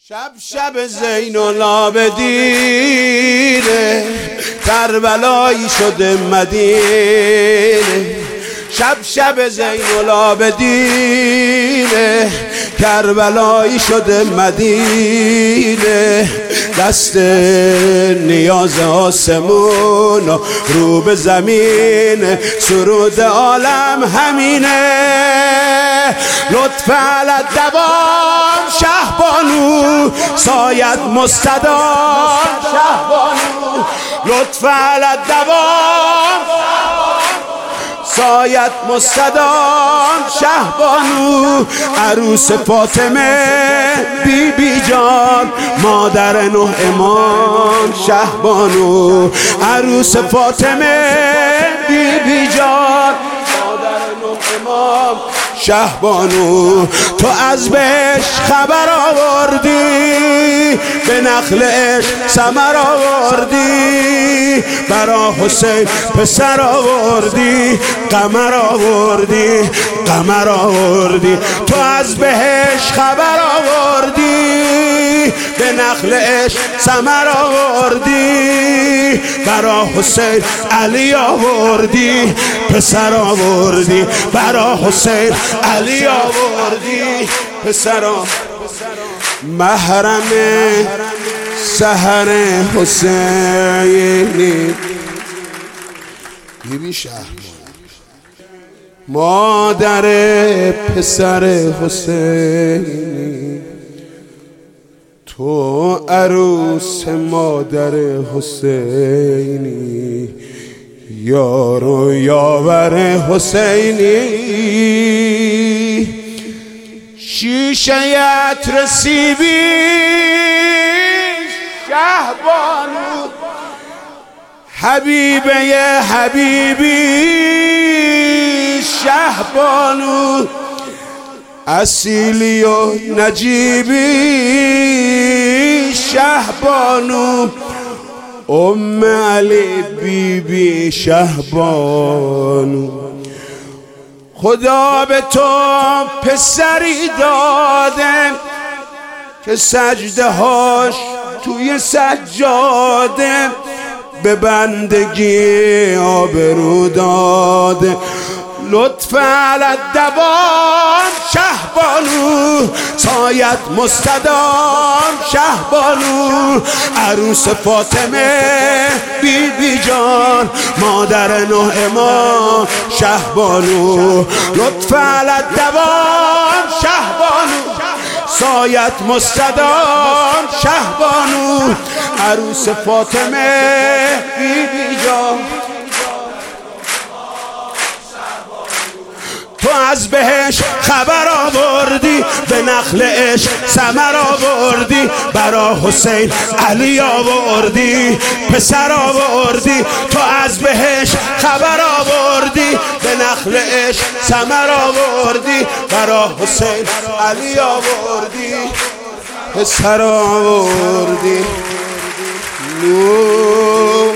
شب شب زین العابدین کربلایی شده مدینه. شب شب زین العابدین کربلایی شده مدینه. دست نیاز آسمون و رو به زمین، سرود عالم همینه. لطف علی دوام شهبانو سایت مستدام شهبانو. لطف علی دوام سایت مستدام شهبانو. عروس فاطمه بی بی جان مادر نه امام شهبانو. عروس فاطمه بی بی جان مادر نه امام شهبانو. تو از بهش خبر آوردی، به نخل عشق ثمر آوردی، برا حسین پسر آوردی، قمر آوردی، قمر آوردی. تو از بهش خبر آوردی، به نخل عشق ثمر آوردی، برا حسین علی آوردی، پسر آوردی، برا حسین علی آوردی، پسر آوردی. محرم سحر حسینی بی بی شهر مادر پسر حسینی. تو عروس مادر حسینی، یار و یاور حسینی. شیشه عطر سیبی شهبانو، حبیبه حبیبی شهبانو. اصیلی و نجیبی شهبانو، ام علی بی بی شهبانو. خدا به تو پسری داده که سجده هاش توی سجاده، به بندگی آبرو داده. لطف علی دوام شهبانو سایت مستدام شهبانو. عروس فاطمه بی بی جان مادر نه امام شهبانو. لطف علی دوام شهبانو سایت مستدام شهبانو. عروس فاطمه بی بی جان تو از بهش خبر آوردی، به نخل عشق ثمر آوردی، برا حسین علی آوردی، پسر آوردی. تو از بهش خبر آوردی، به نخل عشق ثمر آوردی، برا حسین علی آوردی، پسر آوردی. نور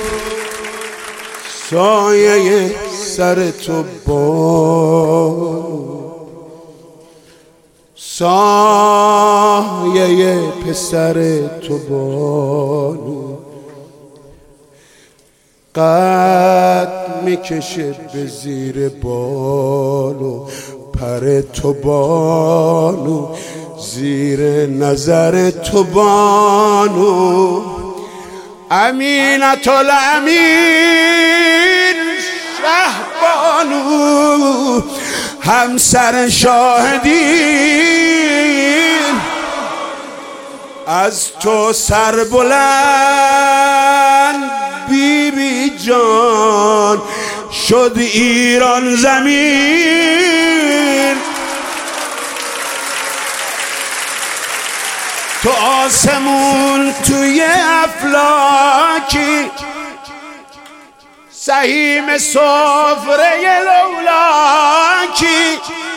سایه سر تو بانو، سایه پسر تو بانو. قد میکشه به زیر بالو، پر تو بانو، زیر نظر تو بانو. امینت الامین شهبانو، همسر شاهدین. از تو سر بلند بی بی جان شد ایران زمین. تو آسمون توی افلاکی، سهیم سفره لولاکی.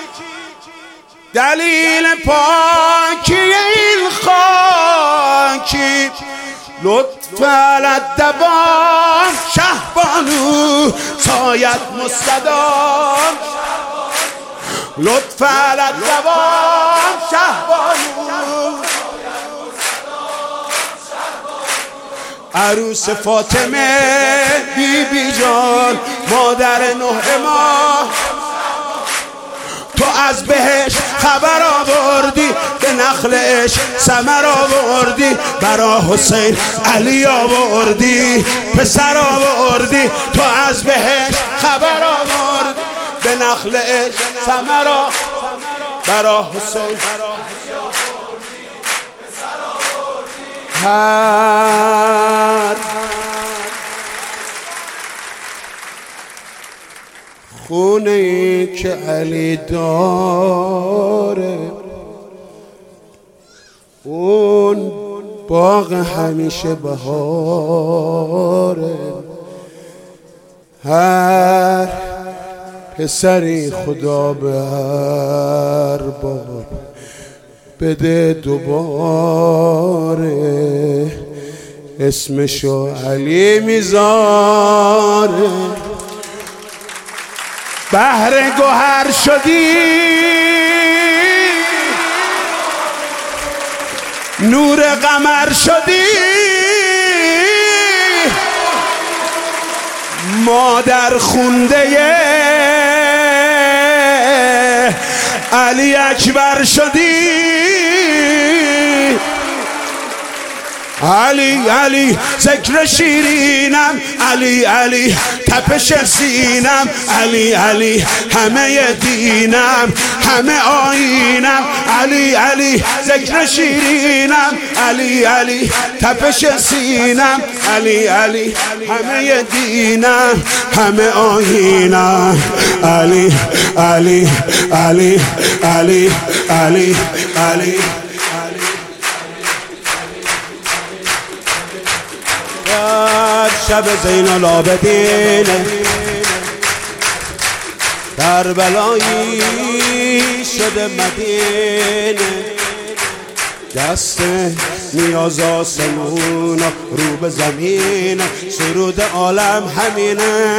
دلیل پاکی این خاکی. لطف علی دوام شهبانو سایت مستدام. لطف علی دوام شهبانو عروس فاطمه بی بی جان مادر 9 ماه، تو از بهش خبر آوردی، به نخلش ثمر آوردی، برا حسین علی آوردی، پسر آوردی، تو از بهش خبر آوردی، به نخلش ثمر برا حسین هر خونه ای که علی داره اون باغ همیشه بهاره، هر پسری خدا به هر بار بده دوباره، اسمشو علی میذاره. بحر گوهر شدی، نور قمر شدی، مادر خونده علی اکبر شدی. علی علی ذکر شیرینم، علی علی تپش سینم، علی علی همه دینم، همه آیینم، علی علی ذکر شیرینم، علی علی تپش سینم، علی علی همه دینم، همه آیینم، علی علی علی علی علی علی. شب زین العابدین کربلایی شده مدینه، دست نیاز آسمون رو به زمین، سرود عالم همینه.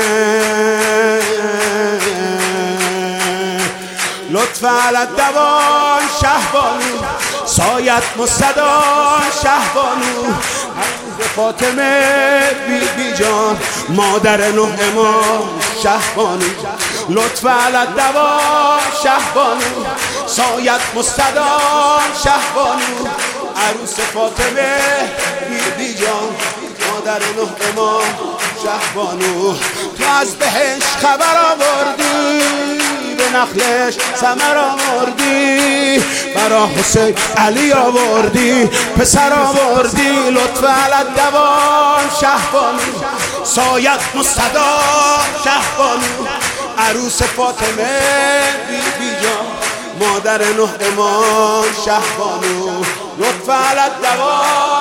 لطف علی الدوام شهبانو، سایت مصدان شهبانو، فاطمه بی بی جان مادر 9 ماه شهبانو. لطف علی الدوام شهبانو، سایت مصدان شهبانو، عروس فاطمه بی بی جان مادر 9 ماه شهبانو. تو از بهش خبر آوردی، به نخلش ثمر آوردی، برا حسین علی آوردی، پسر آوردی. لطف علی الدوام شهبانو، سایت مستدام شهبانو، عروس فاطمه بی بی جان مادر 9 ماه شهبانو. لطف علی الدوام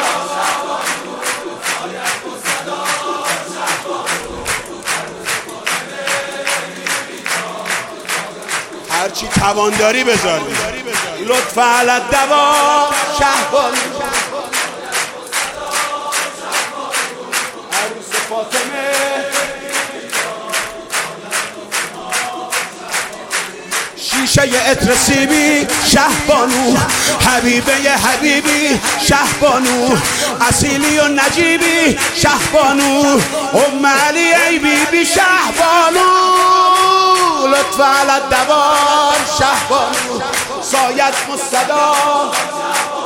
هرچی توان داری بذاری. لطف علی الدوام شهبانو، عروس فاطمه شیشه عطر سیبی شهبانو، حبیبه حبیبی شهبانو، اصیلی و نجیبی شهبانو، ام علی ای بی بی شهبانو. لطف علی الدوام شهبانو، سایت مستدام